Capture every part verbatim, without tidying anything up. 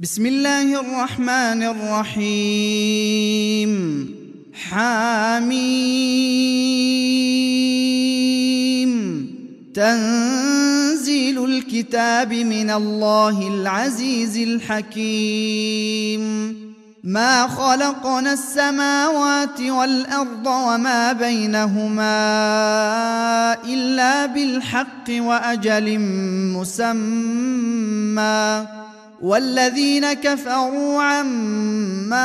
بسم الله الرحمن الرحيم. حاميم. تنزيل الكتاب من الله العزيز الحكيم. ما خلقنا السماوات والأرض وما بينهما إلا بالحق وأجل مسمى، والذين كفروا عما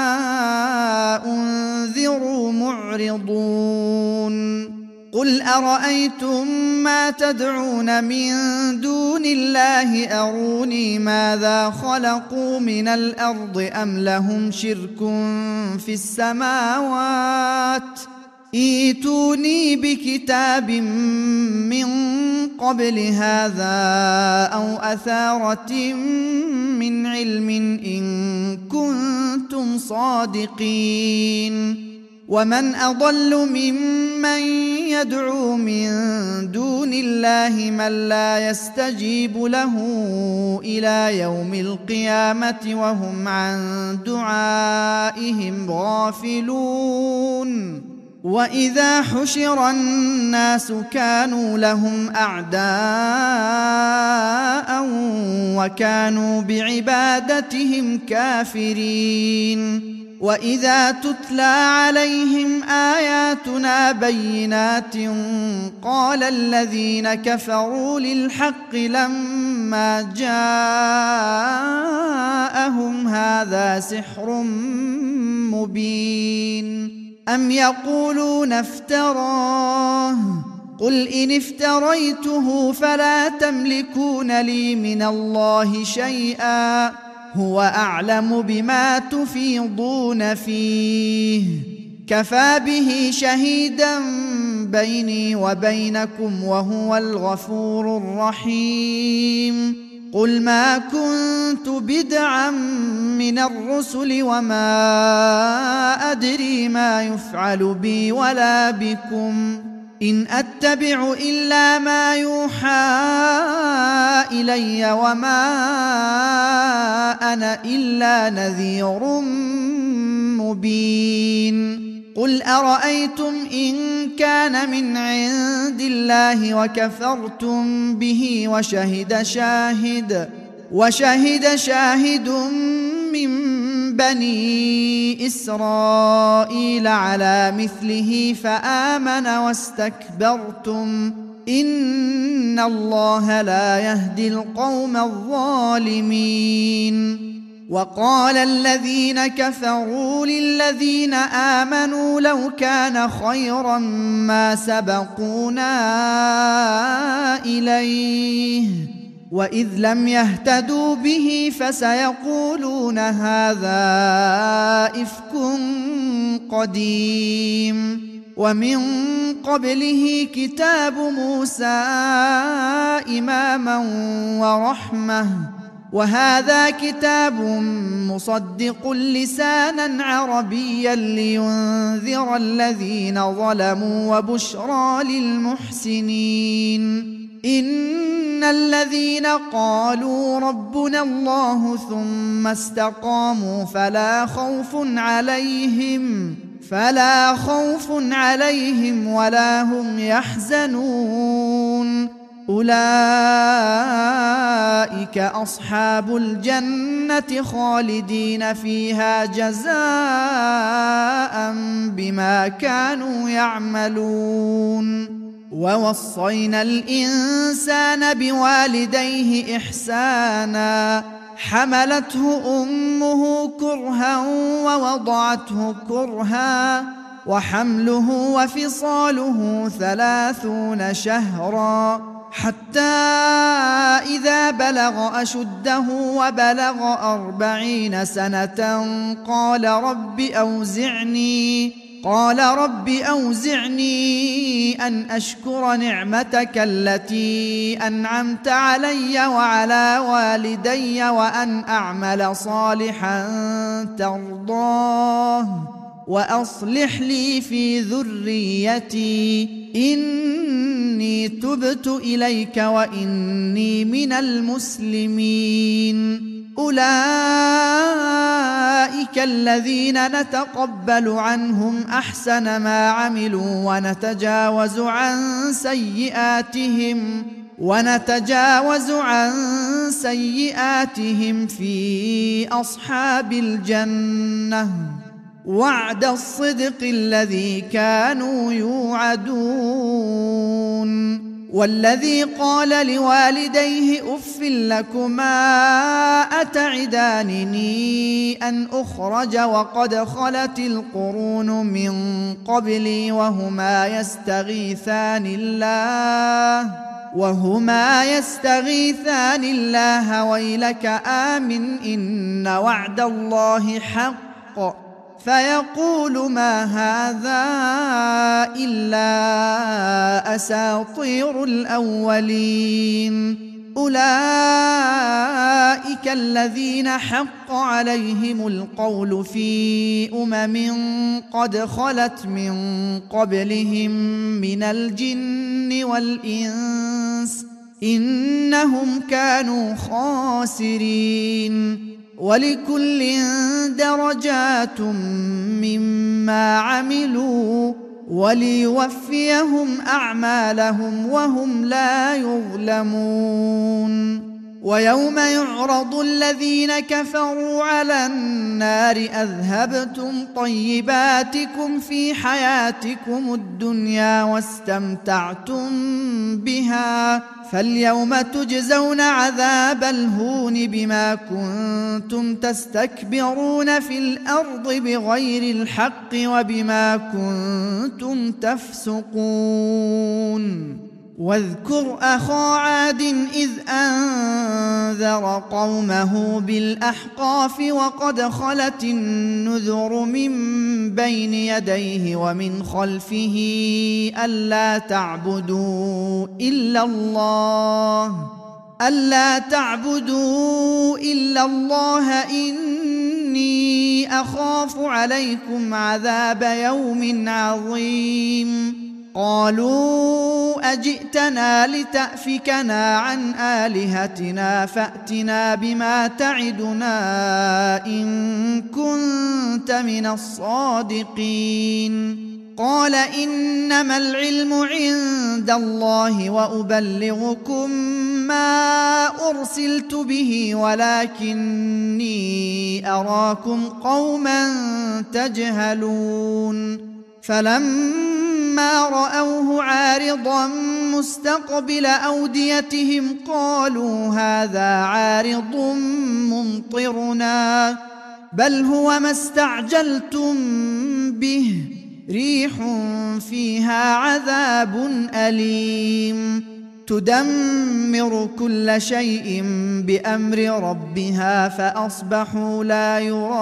أنذروا معرضون. قل أرأيتم ما تدعون من دون الله أروني ماذا خلقوا من الأرض أم لهم شرك في السماوات ائتوني بكتاب من قبل هذا أو أثارة من علم إن كنتم صادقين. ومن أضل ممن يدعو من دون الله من لا يستجيب له إلى يوم القيامة وهم عن دعائهم غافلون. وإذا حشر الناس كانوا لهم أعداء وكانوا بعبادتهم كافرين. وإذا تتلى عليهم آياتنا بينات قال الذين كفروا للحق لما جاءهم هذا سحر مبين. أم يقولون افتراه قل إن افتريته فلا تملكون لي من الله شيئا هو أعلم بما تفيضون فيه كفى به شهيدا بيني وبينكم وهو الغفور الرحيم. قل ما كنت بدعا من الرسل وما أدري ما يفعل بي ولا بكم إن أتبع إلا ما يوحى إلي وما أنا إلا نذير مبين. قل أرأيتم إن كان من عند الله وكفرتم به وشهد شاهد وشهد شاهد من بني إسرائيل على مثله فآمن واستكبرتم إن الله لا يهدي القوم الظالمين. وقال الذين كفروا للذين آمنوا لو كان خيرا ما سبقونا إليه وإذ لم يهتدوا به فسيقولون هذا إفك قديم. ومن قبله كتاب موسى إماما ورحمة وهذا كتاب مصدق لسانا عربيا لينذر الذين ظلموا وبشرى للمحسنين. إن الذين قالوا ربنا الله ثم استقاموا فلا خوف عليهم فلا خوف عليهم ولا هم يحزنون. أولئك أصحاب الجنة خالدين فيها جزاء بما كانوا يعملون. ووصينا الإنسان بوالديه إحسانا حملته أمه كرها ووضعته كرها وحمله وفصاله ثلاثون شهرا حتى إذا بلغ أشده وبلغ أربعين سنة قال رب أوزعني قال رب أوزعني أن أشكر نعمتك التي أنعمت علي وعلى والدي وأن أعمل صالحا ترضاه وأصلح لي في ذريتي إني تبت إليك وإني من المسلمين. أولئك الذين نتقبل عنهم أحسن ما عملوا ونتجاوز عن سيئاتهم ونتجاوز عن سيئاتهم في أصحاب الجنة وعد الصدق الذي كانوا يوعدون والذي قال لوالديه أف لكما أتعدانني أن أخرج وقد خلت القرون من قبلي وهما يستغيثان الله وهما يستغيثان الله ويلك آمن إن وعد الله حق فيقول ما هذا إلا أساطير الأولين أولئك الذين حق عليهم القول في أمم قد خلت من قبلهم من الجن والإنس إنهم كانوا خاسرين ولكل درجات مما عملوا وليوفيهم أعمالهم وهم لا يظلمون ويوم يعرض الذين كفروا على النار أذهبتم طيباتكم في حياتكم الدنيا واستمتعتم بها فاليوم تجزون عذاب الهون بما كنتم تستكبرون في الأرض بغير الحق وبما كنتم تفسقون واذكر أخا عاد إذ أنذر قومه بالأحقاف وقد خلت النذر من بين يديه ومن خلفه ألا تعبدوا إلا الله ألا تعبدوا إلا الله إني أخاف عليكم عذاب يوم عظيم قالوا أجئتنا لتأفكنا عن آلهتنا فأتنا بما تعدنا إن كنت من الصادقين قال إنما العلم عند الله وأبلغكم ما أرسلت به ولكني أراكم قوما تجهلون فلما رأوه عارضا مستقبل أوديتهم قالوا هذا عارض ممطرنا بل هو ما استعجلتم به ريح فيها عذاب أليم تدمر كل شيء بأمر ربها فأصبحوا لا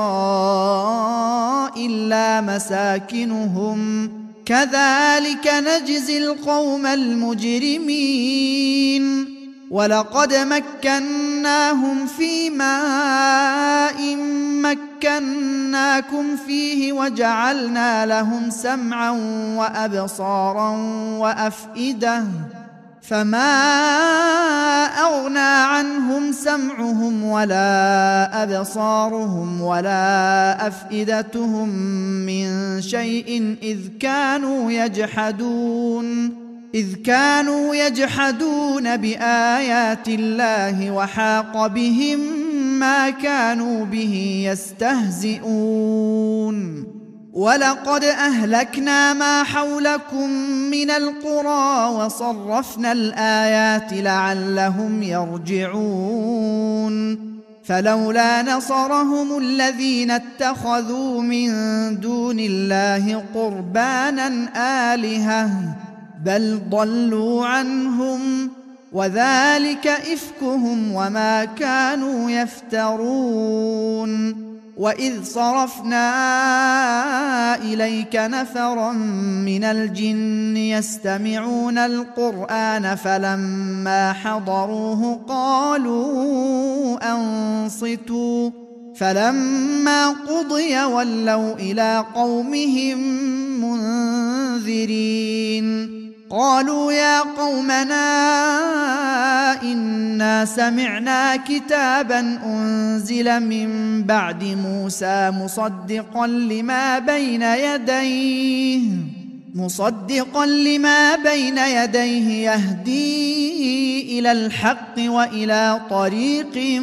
يرى إلا مساكنهم كذلك نجزي القوم المجرمين ولقد مكناهم في ماء مكناكم فيه وجعلنا لهم سمعا وأبصارا وأفئدة فما أغنى عنهم سمعهم ولا أبصارهم ولا أفئدتهم من شيء إذ كانوا يجحدون إذ كانوا يجحدون بآيات الله وحاق بهم ما كانوا به يستهزئون ولقد أهلكنا ما حولكم من القرى وصرفنا الآيات لعلهم يرجعون فلولا نصرهم الذين اتخذوا من دون الله قربانا آلهة بل ضلوا عنهم وذلك إفكهم وما كانوا يفترون وإذ صرفنا إليك نفرا من الجن يستمعون القرآن فلما حضروه قالوا أنصتوا فلما قضي ولوا إلى قومهم منذرين قالوا يا قومنا إنا سمعنا كتابا أنزل من بعد موسى مصدقا لما بين يديه مصدقا لما بين يديه يهدي إلى الحق وإلى طريق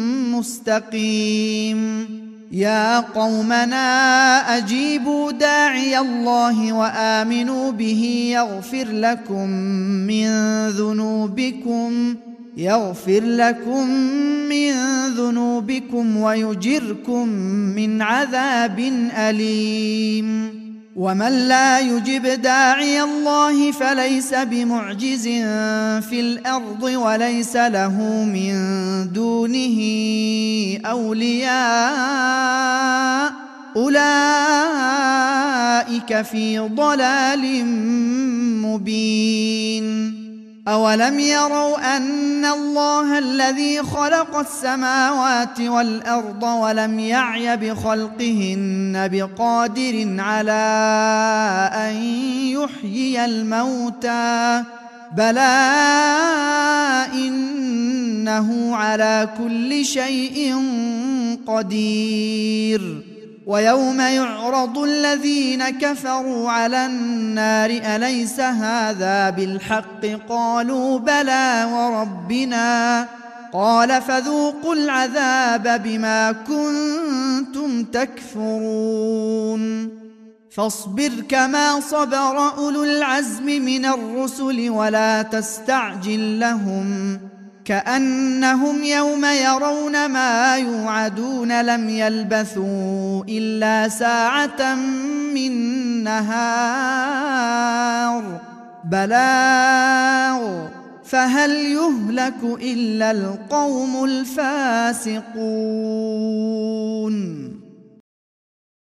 مستقيم يا قومنا أجيبوا داعي الله وآمنوا به يغفر لكم من ذنوبكم يغفر لكم من ذنوبكم ويجركم من عذاب أليم ومن لا يجب داعي الله فليس بمعجز في الأرض وليس له من دونه أولياء أولئك في ضلال مبين أولم يروا أن الله الذي خلق السماوات والأرض ولم يعي بخلقهن بقادر على أن يحيي الموتى بلى إنه على كل شيء قدير ويوم يعرض الذين كفروا على النار أليس هذا بالحق قالوا بلى وربنا قال فذوقوا العذاب بما كنتم تكفرون فاصبر كما صبر أولو العزم من الرسل ولا تستعجل لهم كأنهم يوم يرون ما يوعدون لم يلبثوا إلا ساعة من نهار بلاغ فهل يهلك إلا القوم الفاسقون